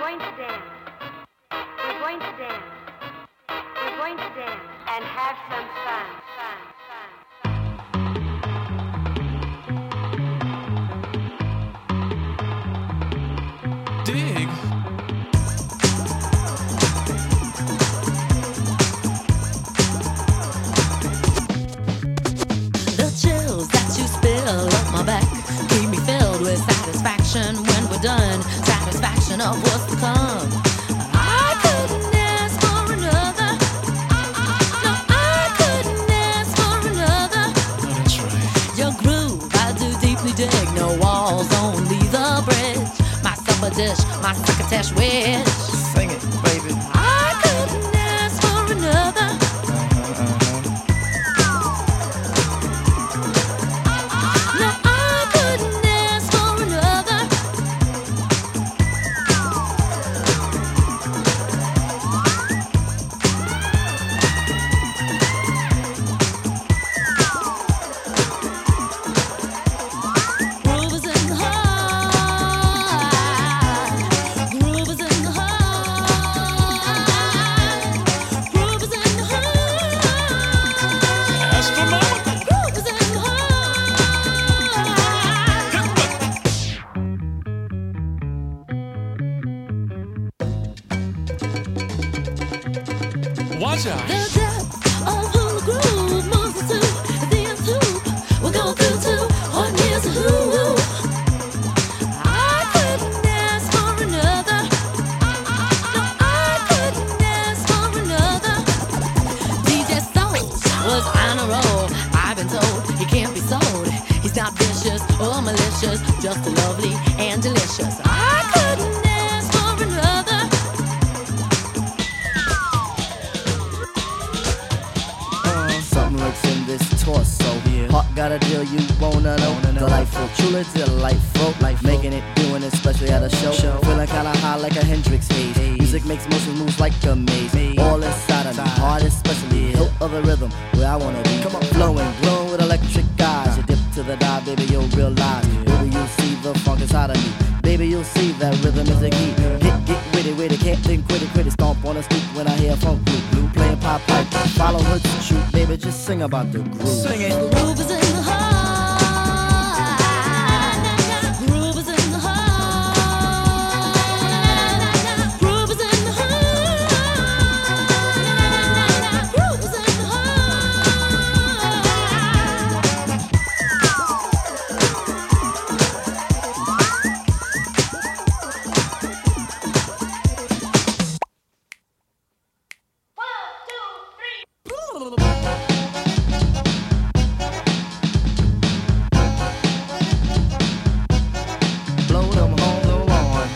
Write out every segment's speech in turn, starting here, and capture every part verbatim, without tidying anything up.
going to dance. We're going to dance. We're going to dance and have some fun, fun, fun. Dig. The chills that you spill up my back keep me filled with satisfaction when we're done. Satisfaction of what's to come. I couldn't ask for another. No, I couldn't ask for another. Oh, that's right. Your groove, I do deeply dig. No walls, only the bridge. My supper dish, my succotash wish. Sing it, baby. I couldn't ask for another. No, I couldn't ask for another. Groove is in the heart. Groove is in the heart. Groove is in the heart. Astronomical. Groove is in the heart. Watch out. The depth of who the groove moves us to the nth hoop. We'll go through to what nears a who. I couldn't ask for another. No, I couldn't ask for another. D J Soul was on a roll. I've been told he can't be sold. He's not vicious or malicious, just lovely and delicious. I couldn't ask for another. Uh, something lurks in this torso. Yeah. Heart got a deal you wanna know. Wanna know. Delightful, truly delightful. Life Making it, doing it, especially at a show. Show. Feeling kinda high like a Hendrix haze. Haze. Music makes motion moves like a maze. Maze. All inside of me, Inside. heart especially. Hilt of the rhythm, where I wanna be. Come on. Flowing, glowing with electric eyes. You dip to the dive, baby, you'll realize. Baby, you'll see the funk inside of me. Baby, you'll see that rhythm is a key. Get, get witty, witty, can't think, quit it, quit it. Stomp on a stoop when I hear funk blue. Blue playing pop pipe. Follow her to shoot, baby, just sing about the groove. Sing it. Groove is in the heart. Groove is in the heart. Groove is in the heart. Groove is in the heart. Blow them on the lawn.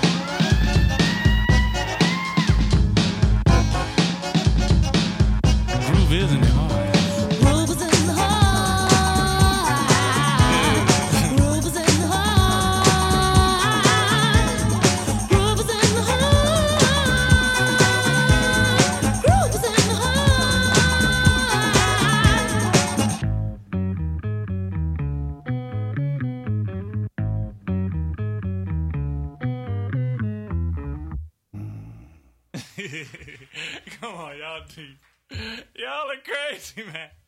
Groove is in the heart. Groove is in the heart. Groove is in the heart. Groove is in the heart. Groove is in the Come on, y'all deep. Y'all are crazy, man.